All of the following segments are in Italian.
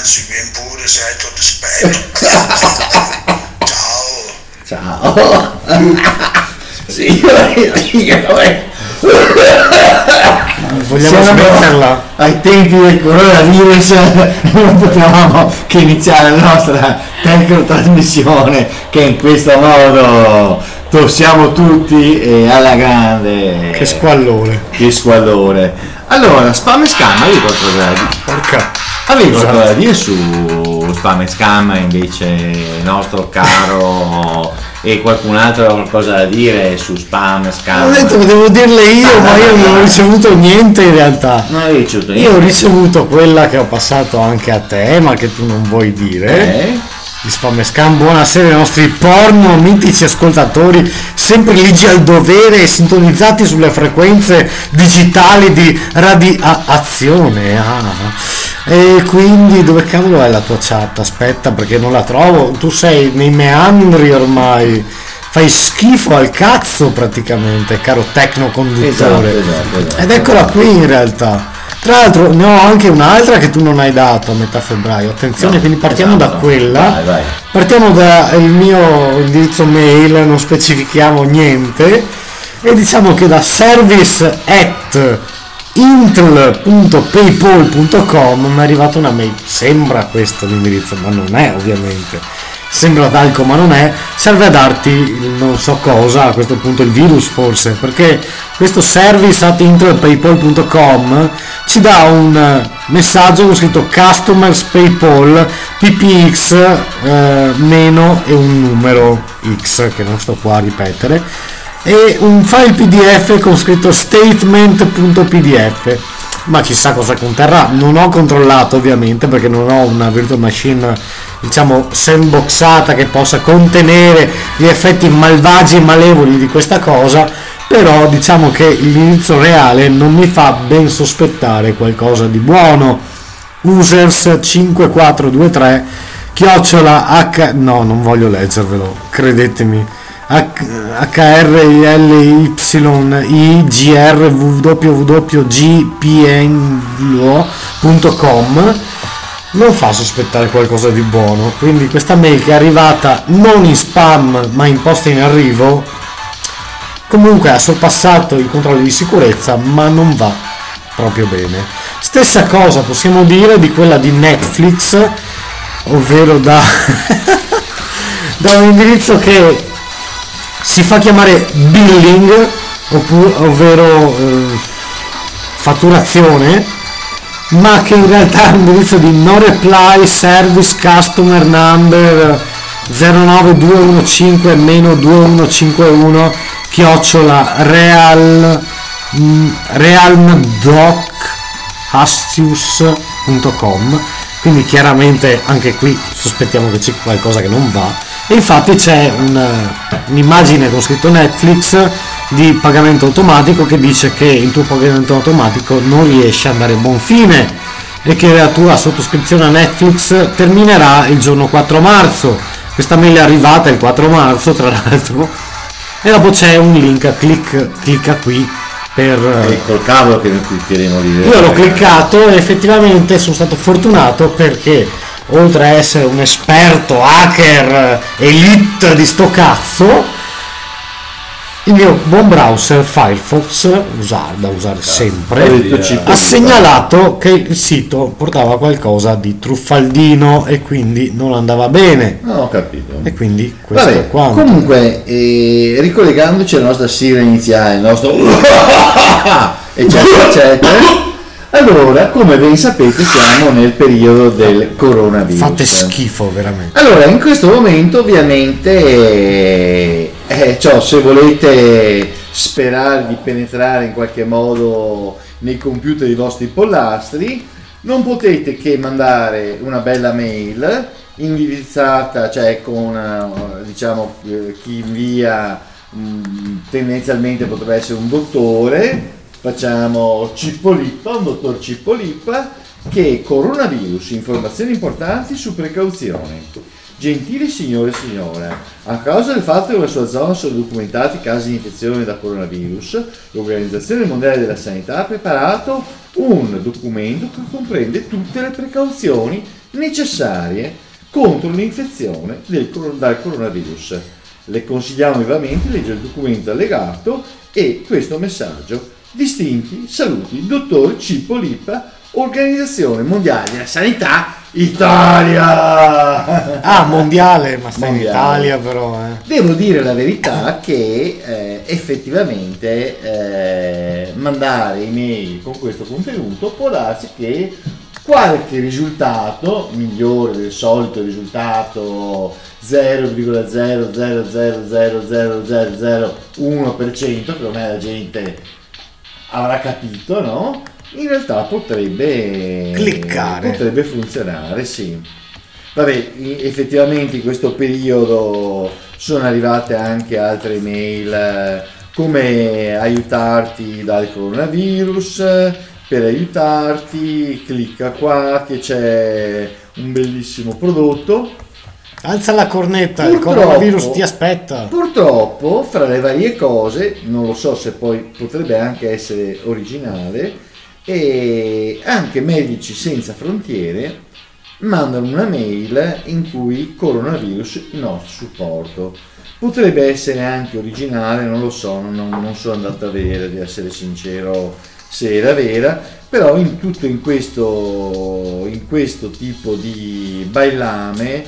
si viene pure, sei tutto rispetto. Ciao. Sì, vogliamo smetterla? Ai tempi del coronavirus non potevamo che iniziare la nostra trasmissione che in questo modo tossiamo tutti e alla grande. Che squallore. Allora, Spam e Scam, avevi qualcosa da dire su Spam e Scam invece il nostro caro, e qualcun altro ha qualcosa da dire su Spam e Scam? Ho detto che devo dirle io, ma io non ho ricevuto niente in realtà. Non hai ricevuto niente? Io ho ricevuto quella che ho passato anche a te, ma che tu non vuoi dire. Di Spam e Scam, buonasera ai nostri porno mitici ascoltatori, sempre ligi al dovere e sintonizzati sulle frequenze digitali di radiazione. E quindi dove cavolo è la tua chat? Aspetta, perché non la trovo. Tu sei nei meandri ormai, fai schifo al cazzo praticamente, caro tecnoconduttore. Esatto. Ed eccola qui in realtà. Tra l'altro ne ho anche un'altra che tu non hai dato a metà febbraio, attenzione, quindi partiamo da quella. Vai. Partiamo dal mio indirizzo mail, non specifichiamo niente, e diciamo che da service@intel.paypal.com mi è arrivata una mail. Sembra questo l'indirizzo, ma non è, ovviamente. Sembra talco ma non è. Serve a darti non so cosa, a questo punto il virus forse, perché questo service@intelpaypal.com ci dà un messaggio con scritto customers PayPal PPX meno e un numero X che non sto qua a ripetere, e un file PDF con scritto statement.pdf. Ma chissà cosa conterrà, non ho controllato ovviamente perché non ho una virtual machine, diciamo, sandboxata che possa contenere gli effetti malvagi e malevoli di questa cosa, però diciamo che l'indirizzo reale non mi fa ben sospettare qualcosa di buono. Users 5423 _h, no, non voglio leggervelo, credetemi, HRLYGRWWGPNGO.com non fa sospettare qualcosa di buono. Quindi questa mail che è arrivata non in spam ma in posta in arrivo comunque ha sorpassato i controlli di sicurezza, ma non va proprio bene. Stessa cosa possiamo dire di quella di Netflix, ovvero da un indirizzo che si fa chiamare billing, ovvero fatturazione, ma che in realtà è un indirizzo di no reply service customer number 09215-2151 realmdochastius.com. quindi chiaramente anche qui sospettiamo che c'è qualcosa che non va. E infatti c'è un'immagine con scritto Netflix di pagamento automatico che dice che il tuo pagamento automatico non riesce ad andare a buon fine e che la tua sottoscrizione a Netflix terminerà il giorno 4 marzo. Questa mail è arrivata il 4 marzo tra l'altro, e dopo c'è un link, clicca qui per... col cavolo che noi cliccheremo di vedere. Io l'ho cliccato e effettivamente sono stato fortunato perché oltre a essere un esperto hacker elite di sto cazzo, il mio buon browser Firefox, da usare sempre, ha segnalato che il sito portava qualcosa di truffaldino e quindi non andava bene. No, ho capito. E quindi questo è quanto. Comunque, ricollegandoci alla nostra sigla iniziale, il nostro eccetera. Allora, come ben sapete, siamo nel periodo del coronavirus. Fate schifo, veramente. Allora, in questo momento, ovviamente, se volete sperare di penetrare in qualche modo nei computer dei vostri pollastri, non potete che mandare una bella mail indirizzata, cioè con, diciamo, chi invia tendenzialmente potrebbe essere un dottore. Facciamo Cippolippa, un dottor Cippolippa, che coronavirus, informazioni importanti su precauzioni. Gentili signore e signora, a causa del fatto che nella sua zona sono documentati casi di infezione da coronavirus, l'Organizzazione Mondiale della Sanità ha preparato un documento che comprende tutte le precauzioni necessarie contro l'infezione dal coronavirus. Le consigliamo vivamente di leggere il documento allegato e questo messaggio. Distinti saluti, dottor Cippo Lippa, Organizzazione Mondiale della Sanità Italia. Ah, mondiale, ma sta Mondiale. in Italia però. Devo dire la verità che effettivamente mandare email con questo contenuto può darsi che qualche risultato migliore del solito risultato 0,000000001%, che ormai la gente avrà capito, no? In realtà potrebbe funzionare, sì. Vabbè, effettivamente in questo periodo sono arrivate anche altre email come aiutarti dal coronavirus, per aiutarti clicca qua che c'è un bellissimo prodotto. Alza la cornetta, il coronavirus ti aspetta. Purtroppo, fra le varie cose, non lo so se poi potrebbe anche essere originale, e anche Medici Senza Frontiere mandano una mail in cui coronavirus il nostro supporto. Potrebbe essere anche originale, non lo so, non sono andato a vedere, di essere sincero, se era vera, però in questo tipo di bailame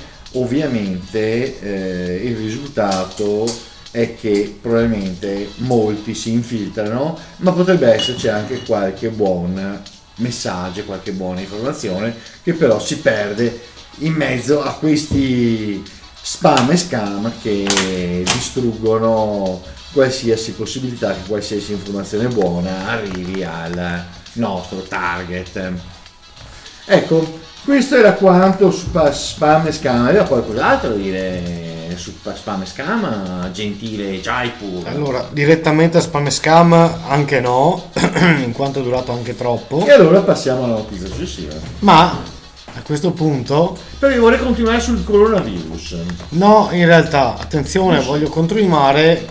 ovviamente il risultato è che probabilmente molti si infiltrano, ma potrebbe esserci anche qualche buon messaggio, qualche buona informazione che però si perde in mezzo a questi spam e scam che distruggono qualsiasi possibilità che qualsiasi informazione buona arrivi al nostro target. Ecco, questo era quanto su spam e scam. Aveva qualcos'altro da dire su spam e scam, gentile Jaipur? Allora, direttamente a spam e scam anche no, in quanto è durato anche troppo. E allora passiamo alla notizia successiva. Ma a questo punto, perché vorrei continuare sul coronavirus. no, in realtà, attenzione, voglio continuare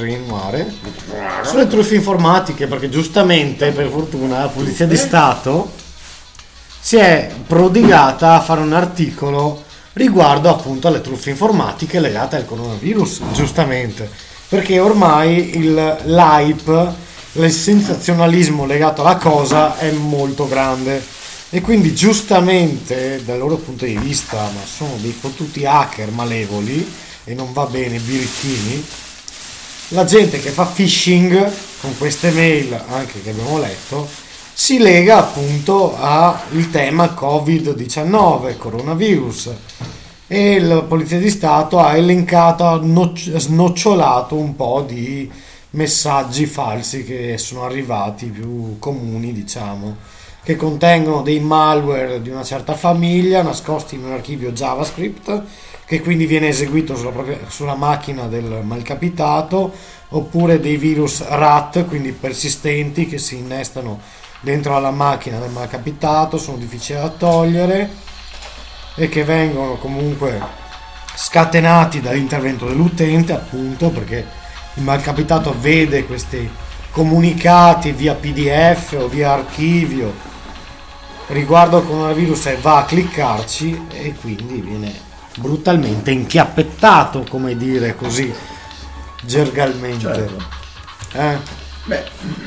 sulle truffe informatiche, perché giustamente, per fortuna, la Polizia di Stato si è prodigata a fare un articolo riguardo appunto alle truffe informatiche legate al coronavirus, giustamente, perché ormai l'hype, il sensazionalismo legato alla cosa è molto grande e quindi giustamente dal loro punto di vista, ma sono dei fottuti hacker malevoli e non va bene birichini, la gente che fa phishing con queste mail anche che abbiamo letto si lega appunto al tema Covid-19, coronavirus, e la Polizia di Stato ha elencato, ha snocciolato un po' di messaggi falsi che sono arrivati, più comuni diciamo, che contengono dei malware di una certa famiglia nascosti in un archivio JavaScript che quindi viene eseguito sulla macchina del malcapitato, oppure dei virus RAT, quindi persistenti, che si innestano dentro alla macchina del malcapitato, sono difficili da togliere e che vengono comunque scatenati dall'intervento dell'utente, appunto perché il malcapitato vede questi comunicati via PDF o via archivio riguardo al coronavirus e va a cliccarci e quindi viene brutalmente inchiappettato, come dire così gergalmente. Certo. Beh,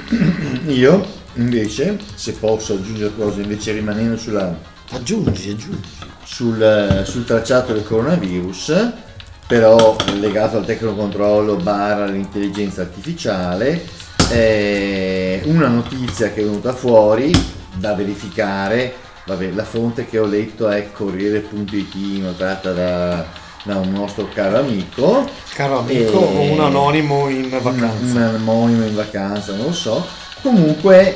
io invece, se posso aggiungere cose, invece rimanendo aggiungi sul tracciato del coronavirus, però legato al tecnocontrollo / l'intelligenza artificiale, una notizia che è venuta fuori da verificare. Vabbè, la fonte che ho letto è Corriere.it, notata da un nostro caro amico o un anonimo in vacanza. Un anonimo in vacanza, non lo so. Comunque,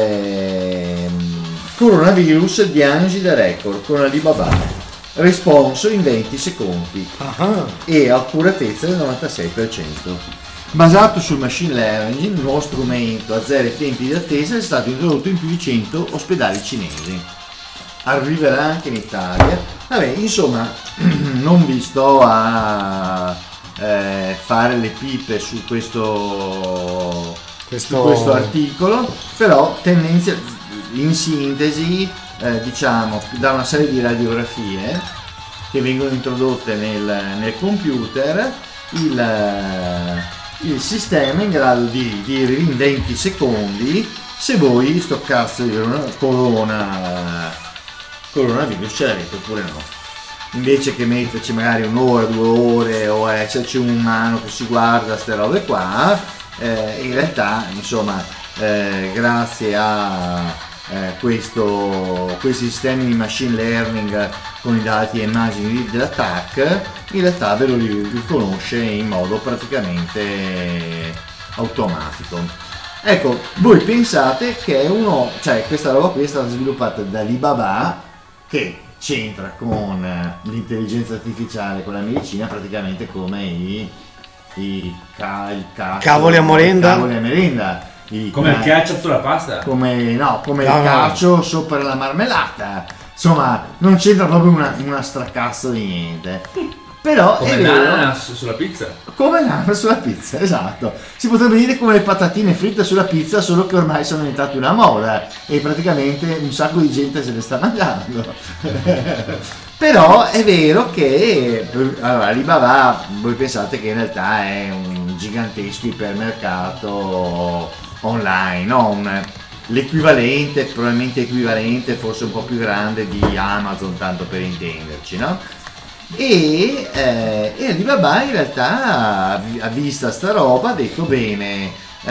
coronavirus, diagnosi da record con Alibaba, responso in 20 secondi e accuratezza del 96%. Basato sul machine learning, il nuovo strumento azzera i tempi di attesa è stato introdotto in più di 100 ospedali cinesi. Arriverà anche in Italia. Vabbè, insomma, non vi sto a fare le pipe su questo articolo, però in sintesi diciamo, da una serie di radiografie che vengono introdotte nel computer, il sistema è in grado di dire in 20 secondi se voi sto cazzo di coronavirus ce l'avete oppure no. Invece che metterci magari un'ora, 2 ore o esserci un umano che si guarda ste robe qua, in realtà insomma grazie a questi sistemi di machine learning con i dati e immagini dell'attacco, in realtà ve lo riconosce in modo praticamente automatico. Ecco, voi pensate che questa roba qui è stata sviluppata da Alibaba, che c'entra con l'intelligenza artificiale, con la medicina, praticamente come il cavoli a merenda. Come il ketchup sulla pasta? Il cacio sopra la marmellata. Insomma, non c'entra proprio una stracazzo di niente. Però come l'ananas sulla pizza. Come l'ananas sulla pizza, esatto. Si potrebbe dire come le patatine fritte sulla pizza, solo che ormai sono diventate una moda e praticamente un sacco di gente se le sta mangiando. Però è vero che Alibaba, voi pensate che in realtà è un gigantesco ipermercato online, no? L'equivalente, probabilmente equivalente, forse un po' più grande di Amazon, tanto per intenderci, no? E Alibaba in realtà ha vista sta roba, ha detto bene,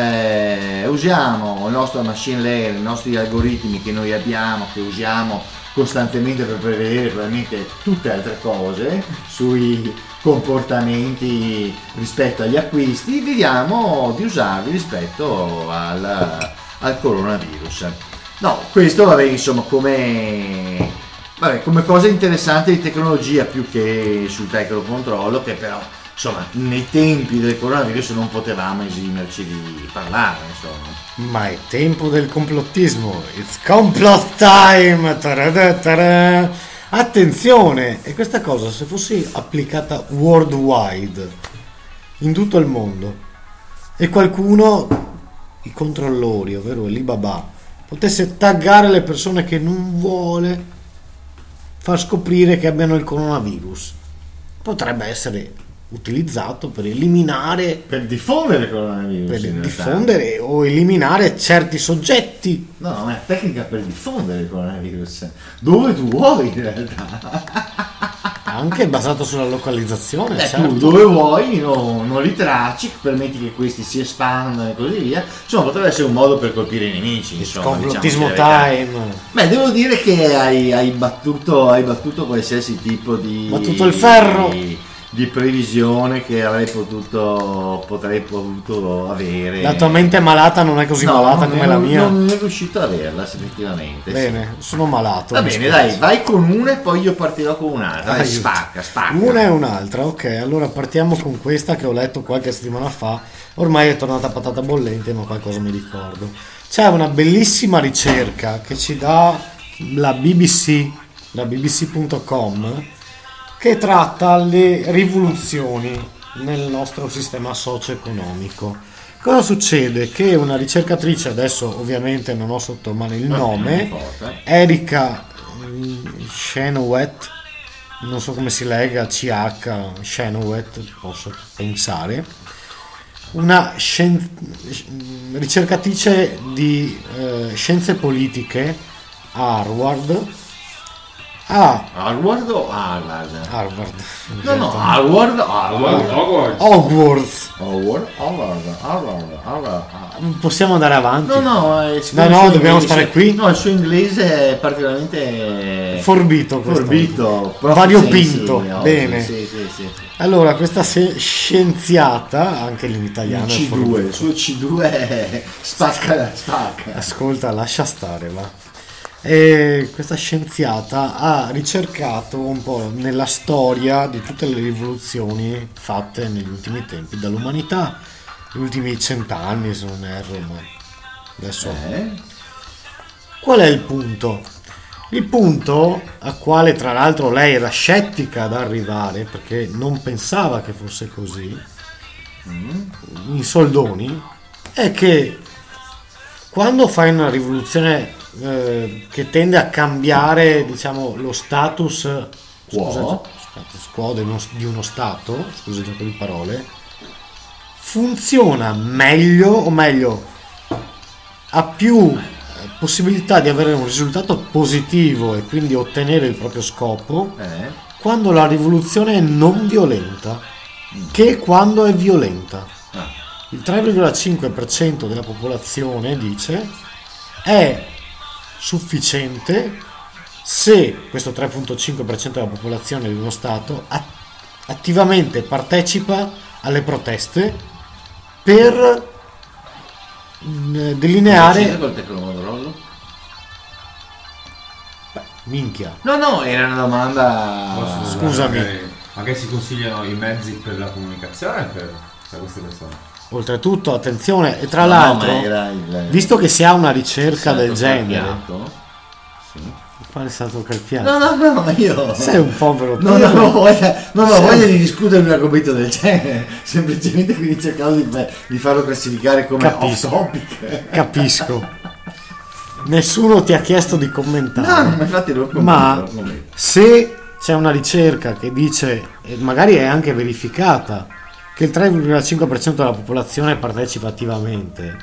usiamo il nostro machine learning, i nostri algoritmi che noi abbiamo, che usiamo costantemente per prevedere probabilmente tutte altre cose sui comportamenti rispetto agli acquisti, vediamo di usarli rispetto al coronavirus. No, questo vabbè, insomma, come cosa interessante di tecnologia più che sul tecnocontrollo, che però insomma nei tempi del coronavirus non potevamo esimerci di parlare, insomma. Ma è tempo del complottismo, it's complot time. Taradà. Attenzione, e questa cosa se fosse applicata worldwide in tutto il mondo e qualcuno, i controllori, ovvero Alibaba, potesse taggare le persone che non vuole far scoprire che abbiano il coronavirus, potrebbe essere utilizzato per eliminare, per diffondere il coronavirus, per diffondere o eliminare certi soggetti. No, ma è una tecnica per diffondere il coronavirus dove tu vuoi, in realtà. Anche basato sulla localizzazione, certo. Tu dove vuoi non li tracci, permetti che questi si espandano e così via. Insomma, potrebbe essere un modo per colpire i nemici, insomma, complottismo time. Beh, devo dire che hai battuto qualsiasi tipo di battuto il ferro di previsione che potrei potuto avere. La tua mente malata non è così malata come la mia. Non è riuscito ad averla, effettivamente. Bene, sì. Sono malato. Va bene, dai, vai con una e poi io partirò con un'altra. Dai, spacca. Una e un'altra, ok. Allora partiamo con questa che ho letto qualche settimana fa. Ormai è tornata patata bollente, ma qualcosa mi ricordo. C'è una bellissima ricerca che ci dà la BBC, la bbc.com, che tratta le rivoluzioni nel nostro sistema socio-economico. Cosa succede? Che una ricercatrice, adesso ovviamente non ho sotto mano il nome, Erika Chenoweth, non so come si legga, CH Chenoweth, posso pensare, una ricercatrice di scienze politiche a Harvard. Harvard o Harvard? Harvard. No, Harvard. Hogwarts. Possiamo andare avanti? No, dobbiamo stare qui. No, il suo inglese è particolarmente forbito, variopinto. Bene. Sì. Allora, questa scienziata, anche in italiano, il suo C2 spacca. Ascolta, lascia stare, va. E questa scienziata ha ricercato un po' nella storia di tutte le rivoluzioni fatte negli ultimi tempi dall'umanità, negli ultimi 100 anni se non erro, ma adesso qual è il punto? Il punto a quale tra l'altro lei era scettica ad arrivare perché non pensava che fosse così, in soldoni, è che quando fai una rivoluzione che tende a cambiare, diciamo, lo status Quo. status quo di uno stato, scusa il gioco di parole, funziona meglio, o meglio ha più possibilità di avere un risultato positivo e quindi ottenere il proprio scopo quando la rivoluzione è non violenta che quando è violenta. Il 3,5% della popolazione, dice, è sufficiente se questo 3,5% della popolazione di uno Stato attivamente partecipa alle proteste per delineare... Col tecnomodrollo? Minchia. No, era una domanda. Scusami. Magari si consigliano i mezzi per la comunicazione per queste persone. Oltretutto, attenzione, e tra No, l'altro, ma era il- visto che si ha una ricerca del genere, Carpiato. Sì. quale è stato Carpiato? No, io. Sei un povero Non Teo. avevo voglia di discutere un argomento del genere, semplicemente quindi cercavo di farlo classificare come Capisco. off topic. Capisco. Nessuno ti ha chiesto di commentare. No, ma infatti lo Ma commento. se c'è una ricerca che dice, e magari è anche verificata, che il 3,5% della popolazione partecipa attivamente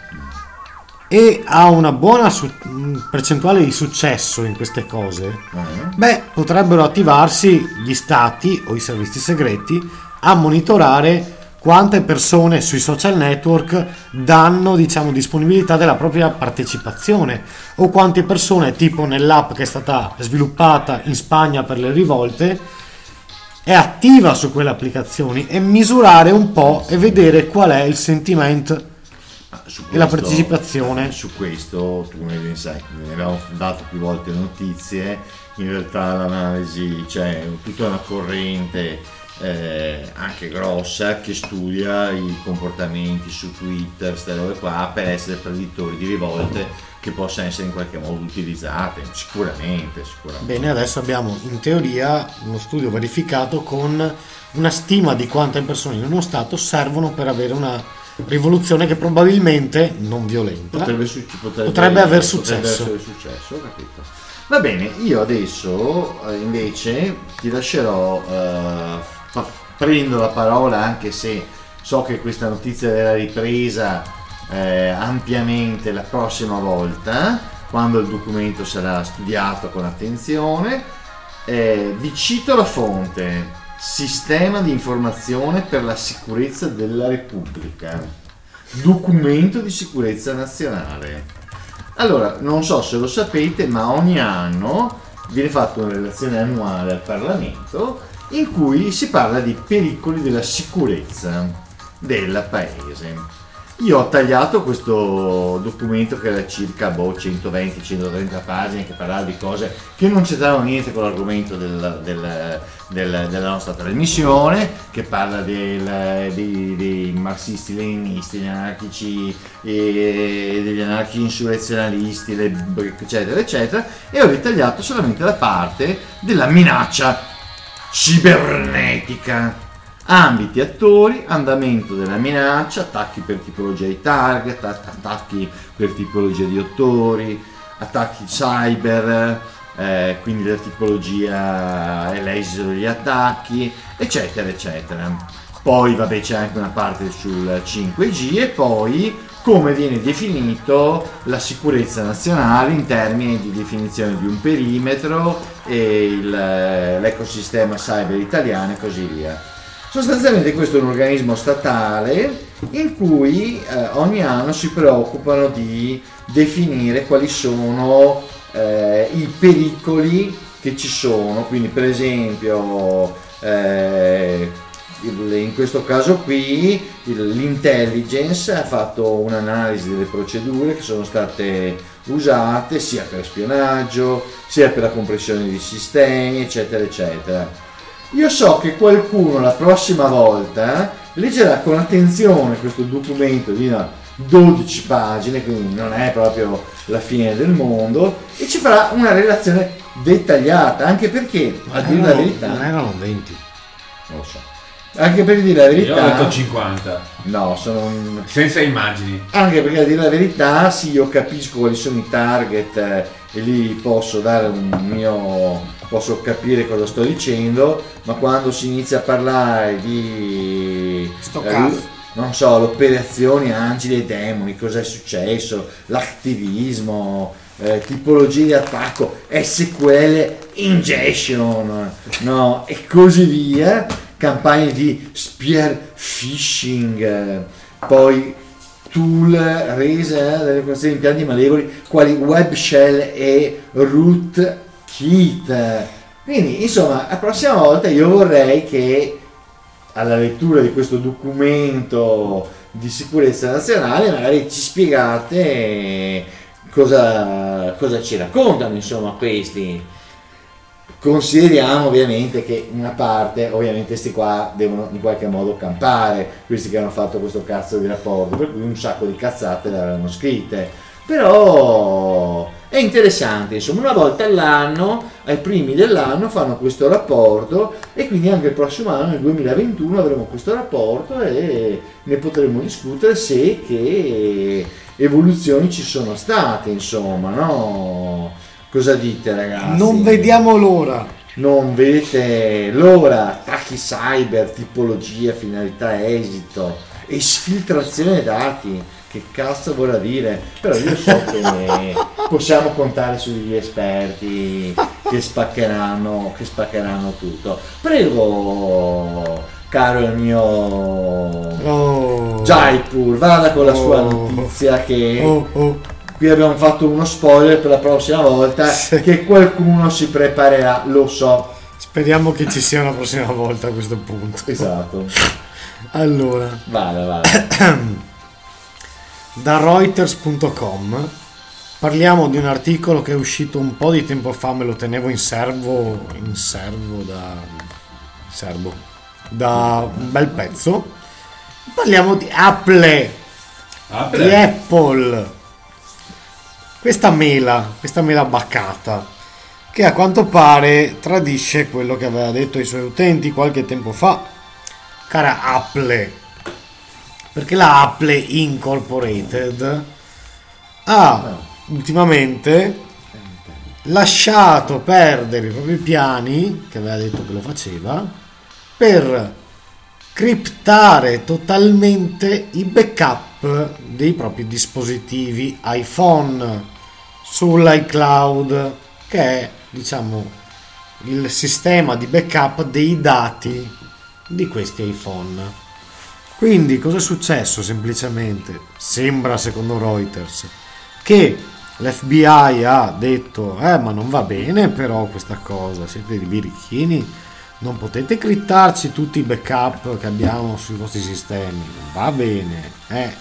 e ha una buona percentuale di successo in queste cose, beh, potrebbero attivarsi gli stati o i servizi segreti a monitorare quante persone sui social network danno, diciamo, disponibilità della propria partecipazione, o quante persone, tipo nell'app che è stata sviluppata in Spagna per le rivolte, è attiva su quelle applicazioni, e misurare un po' e vedere qual è il sentimento e la partecipazione. Su questo tu ne ben sai, ne abbiamo dato più volte notizie. In realtà l'analisi, c'è tutta una corrente anche grossa che studia i comportamenti su Twitter, queste robe qua, per essere predittori di rivolte che possano essere in qualche modo utilizzate. Sicuramente. Bene, adesso abbiamo in teoria uno studio verificato con una stima di quante persone in uno stato servono per avere una rivoluzione che probabilmente non violenta potrebbe aver successo. Ho capito. Va bene, io adesso invece ti lascerò, prendo la parola, anche se so che questa notizia verrà ripresa ampiamente la prossima volta, quando il documento sarà studiato con attenzione. Vi cito la fonte: Sistema di informazione per la sicurezza della Repubblica, documento di sicurezza nazionale. Allora, non so se lo sapete, ma ogni anno viene fatta una relazione annuale al Parlamento in cui si parla di pericoli della sicurezza del paese. Io ho tagliato questo documento che era circa 120-130 pagine, che parlava di cose che non c'entravano niente con l'argomento della nostra trasmissione, che parla dei marxisti-leninisti, degli anarchici e degli anarchici insurrezionalisti, eccetera eccetera, e ho ritagliato solamente la parte della minaccia cibernetica. Ambiti, attori, andamento della minaccia, attacchi per tipologia di target, attacchi per tipologia di attori, attacchi cyber, quindi la tipologia e l'esito degli attacchi, eccetera eccetera. Poi vabbè, c'è anche una parte sul 5G, e poi come viene definito la sicurezza nazionale in termini di definizione di un perimetro e l'ecosistema cyber italiano e così via. Sostanzialmente questo è un organismo statale in cui ogni anno si preoccupano di definire quali sono i pericoli che ci sono. Quindi, per esempio, in questo caso qui l'intelligence ha fatto un'analisi delle procedure che sono state usate sia per spionaggio, sia per la compressione di sistemi, eccetera eccetera. Io so che qualcuno la prossima volta leggerà con attenzione questo documento di 12 pagine, quindi non è proprio la fine del mondo, e ci farà una relazione dettagliata, anche perché, a dire la verità, non erano 20. non lo so, Anche per dire la Io ho detto verità, 50. no, Senza immagini. anche perché a dire la verità, sì, io capisco quali sono i target e lì posso dare posso capire cosa sto dicendo, ma quando si inizia a parlare di Sto cazzo. non so, l'operazione Angeli e Demoni, cosa è successo, l'attivismo, tipologie di attacco, SQL injection, no, e così via, campagne di spear phishing, poi tool rese delle condizioni di impianti malevoli quali web shell e rootkit. Quindi insomma, la prossima volta io vorrei che alla lettura di questo documento di sicurezza nazionale magari ci spiegate cosa ci raccontano, insomma, questi. Consideriamo ovviamente che una parte, ovviamente sti qua devono in qualche modo campare, questi che hanno fatto questo cazzo di rapporto, per cui un sacco di cazzate le avranno scritte, però è interessante, insomma, una volta all'anno, ai primi dell'anno fanno questo rapporto e quindi anche il prossimo anno, nel 2021, avremo questo rapporto e ne potremo discutere se che evoluzioni ci sono state, insomma, no? Cosa dite, ragazzi? Non vediamo l'ora. Non vedete l'ora, attacchi cyber, tipologia, finalità, esito, esfiltrazione dati, che cazzo vorrà dire? Però io so che possiamo contare sugli esperti che spaccheranno tutto. Prego, caro il mio Jaipur, vada con la sua notizia che qui abbiamo fatto uno spoiler per la prossima volta, che qualcuno si preparerà, lo so. Speriamo che ci sia una prossima volta a questo punto. Esatto. Allora, Vada. da Reuters.com parliamo di un articolo che è uscito un po' di tempo fa, me lo tenevo in serbo da un bel pezzo. Parliamo di Apple. Di Apple. Questa mela baccata, che a quanto pare tradisce quello che aveva detto ai suoi utenti qualche tempo fa, cara Apple, perché la Apple Incorporated ha ultimamente lasciato perdere i propri piani, che aveva detto che lo faceva, per criptare totalmente i backup dei propri dispositivi iPhone sull'iCloud, che è, diciamo, il sistema di backup dei dati di questi iPhone. Quindi cosa è successo? Semplicemente sembra, secondo Reuters, che l'FBI ha detto ma non va bene però questa cosa, siete dei birichini, non potete criptarci tutti i backup che abbiamo sui vostri sistemi, non va bene,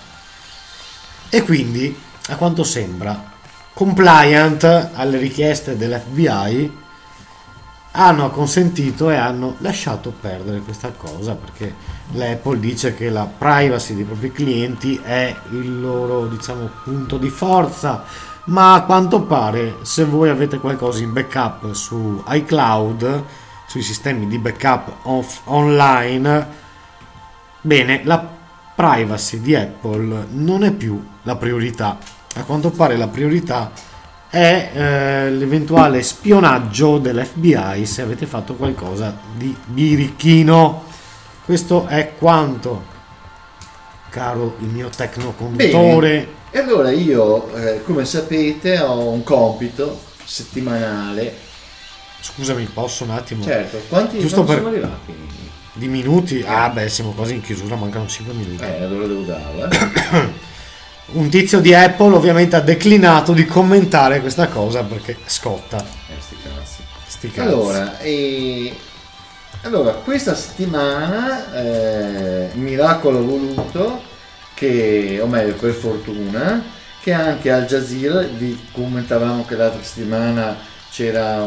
E quindi, a quanto sembra, compliant alle richieste dell'FBI, hanno consentito e hanno lasciato perdere questa cosa, perché l'Apple dice che la privacy dei propri clienti è il loro, diciamo, punto di forza, ma a quanto pare, se voi avete qualcosa in backup su iCloud, sui sistemi di backup online, bene, la privacy di Apple non è più la priorità. A quanto pare la priorità è l'eventuale spionaggio dell'FBI se avete fatto qualcosa di birichino. Questo è quanto, caro il mio tecnoconduttore. Bene. E allora io, come sapete, ho un compito settimanale. Scusami, posso un attimo? Certo, quanti Giusto siamo arrivati? Di minuti? Siamo quasi in chiusura, mancano 5 minuti. Allora devo darla. Un tizio di Apple ovviamente ha declinato di commentare questa cosa perché scotta. Sti cazzi. Allora, questa settimana miracolo ha voluto che, o meglio per fortuna, che anche Al Jazeera, vi commentavamo che l'altra settimana c'era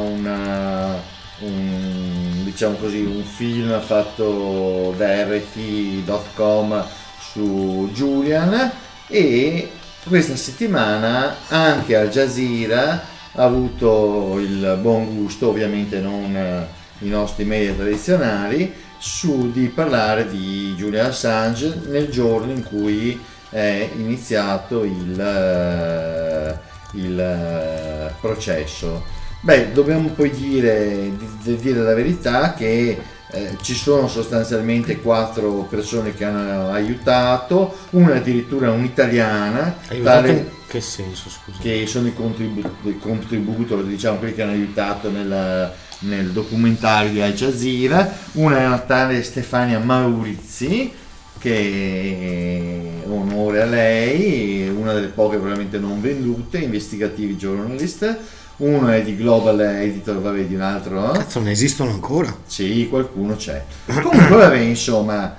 diciamo così, un film fatto da RT.com su Julian, e questa settimana anche Al Jazeera ha avuto il buon gusto, ovviamente non i nostri media tradizionali, di parlare di Julian Assange nel giorno in cui è iniziato il processo. Beh, dobbiamo poi dire la verità che ci sono sostanzialmente 4 persone che hanno aiutato, una addirittura un'italiana, Aiutato in che senso, scusa? che sono i contributor, diciamo, quelli che hanno aiutato nel documentario di Al Jazeera, una è una tale Stefania Maurizi, che onore a lei, una delle poche probabilmente non vendute, investigative journalist, uno è di Global Editor, vabbè, di un altro, no? Cazzo, ne esistono ancora? Sì, qualcuno c'è. Comunque, vabbè, insomma,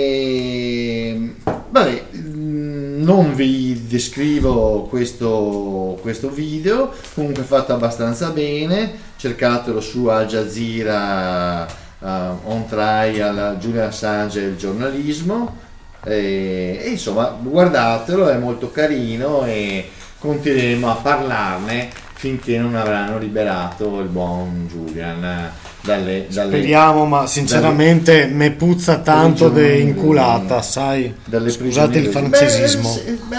vabbè, non vi descrivo questo video, comunque fatto abbastanza bene, cercatelo su Al Jazeera, on trial, Julian Assange e il giornalismo, e insomma guardatelo, è molto carino e continueremo a parlarne finché non avranno liberato il buon Julian dalle Speriamo, ma sinceramente me puzza tanto di prigioni, inculata, sai? dalle Scusate il prigioni. francesismo.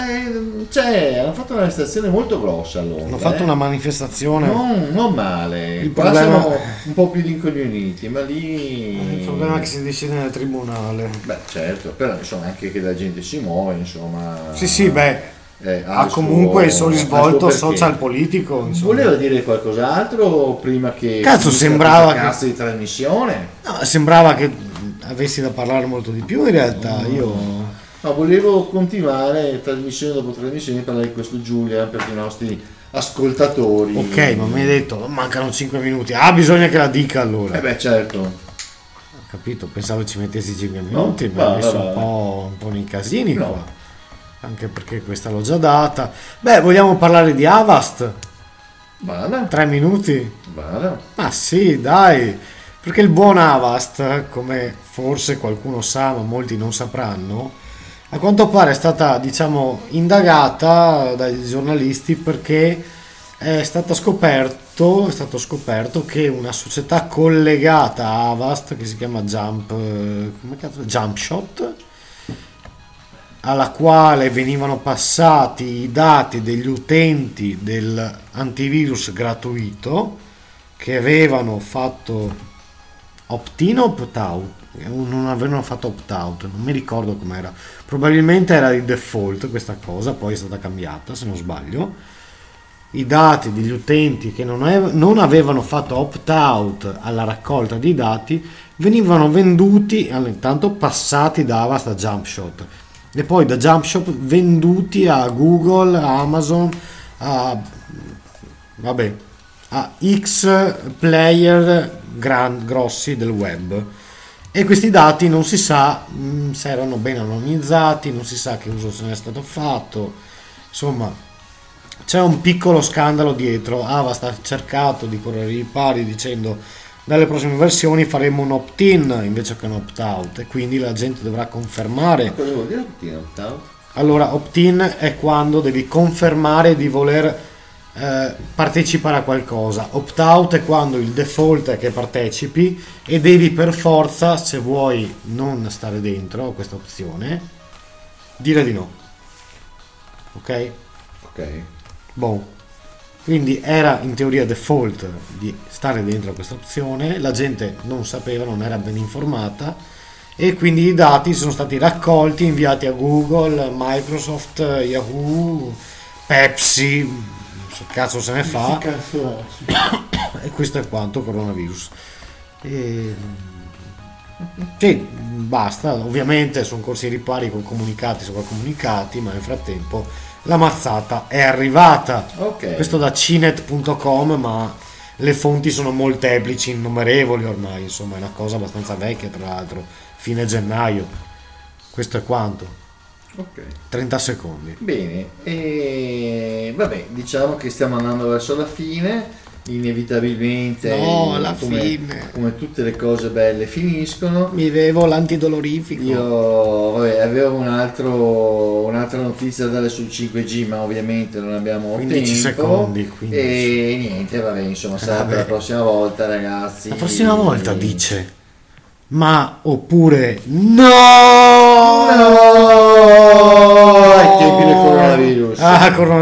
Hanno fatto una stazione molto grossa allora. Hanno fatto una manifestazione. non male. Il Qua problema- siamo un po' più rincoglioniti, ma lì Il problema è che si decide nel tribunale. beh, certo, però insomma anche che la gente si muove, insomma. Sì, beh, ha ha il comunque il suo ha risvolto perché. social politico, insomma. Voleva dire qualcos'altro prima che Cazzo, finisca sembrava questa che- cazzo di trasmissione? No, sembrava che avessi da parlare molto di più in realtà. Io No, volevo continuare trasmissione dopo trasmissione a parlare di questo Julian per i nostri ascoltatori. ok, ma mi hai detto mancano 5 minuti. Ah, bisogna che la dica allora. Eh beh, certo. Ho capito, pensavo ci mettessi 5 minuti, No, mi hai va, messo va, un po' nei casini No. qua. Anche perché questa l'ho già data. Beh, vogliamo parlare di Avast? Vada, 3 minuti? vada. Ma sì, dai. Perché il buon Avast, come forse qualcuno sa, ma molti non sapranno, a quanto pare è stata, diciamo, indagata dai giornalisti perché è stato scoperto che una società collegata a Avast, che si chiama Jumpshot, alla quale venivano passati i dati degli utenti dell'antivirus gratuito che avevano fatto opt-in o opt-out, non avevano fatto opt-out, non mi ricordo com'era, probabilmente era di default questa cosa, poi è stata cambiata se non sbaglio. I dati degli utenti che non avevano fatto opt-out alla raccolta di dati venivano venduti, intanto passati da Avast a Jumpshot e poi da Jumpshot venduti a Google, a Amazon, a X player grossi del web, e questi dati non si sa se erano ben anonimizzati, non si sa che uso se ne è stato fatto, insomma c'è un piccolo scandalo dietro. Avast ha cercato di correre i pari dicendo dalle prossime versioni faremo un opt-in invece che un opt-out, e quindi la gente dovrà confermare. Cosa vuol dire opt-in, opt-out? Allora, opt-in è quando devi confermare di voler partecipare a qualcosa. Opt-out è quando il default è che partecipi e devi per forza, se vuoi non stare dentro a questa opzione, dire di no. Ok? Ok. Boh. Quindi era in teoria default di stare dentro a questa opzione, la gente non sapeva, non era ben informata, e quindi i dati sono stati raccolti, inviati a Google, Microsoft, Yahoo, Pepsi, che cazzo se ne fa, e questo è quanto coronavirus. Sì, basta, ovviamente sono corsi ai ripari con comunicati sopra comunicati, ma nel frattempo la mazzata è arrivata. Ok. Questo da cinet.com, ma le fonti sono molteplici, innumerevoli ormai, insomma è una cosa abbastanza vecchia, tra l'altro, fine gennaio. Questo è quanto? Ok. 30 secondi. Bene, e vabbè, diciamo che stiamo andando verso la fine, inevitabilmente. No, la come, fine. come tutte le cose belle finiscono. Mi bevo l'antidolorifico. Io avevo un'altra notizia da dare sul 5G, ma ovviamente non abbiamo 15 tempo. secondi, 15. E niente, vabbè, insomma, sarà per la prossima volta, ragazzi. La prossima volta dice. ma oppure no, ai tempi del coronavirus. coronavirus.